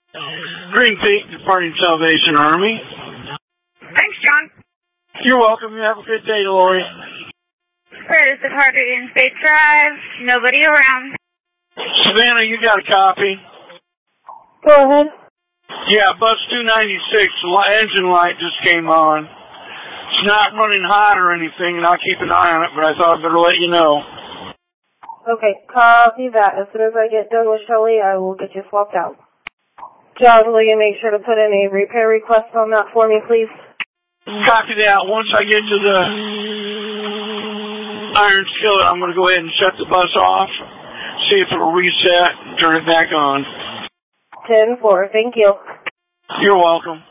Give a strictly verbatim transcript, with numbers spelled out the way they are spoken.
Green Peak Departing Salvation Army. Thanks, John. You're welcome. You have a good day, Lori. Where is the Carter in Space Drive? Nobody around. Savannah, you got a copy? Go ahead. Yeah, bus two ninety-six, the engine light just came on. It's not running hot or anything, and I'll keep an eye on it, but I thought I'd better let you know. Okay, copy that. As soon as I get done with Shelly, I will get you swapped out. John, will you make sure to put in a repair request on that for me, please? Copy that. Once I get to the iron skillet, I'm going to go ahead and shut the bus off, see if it'll reset, and turn it back on. ten four, thank you. You're welcome.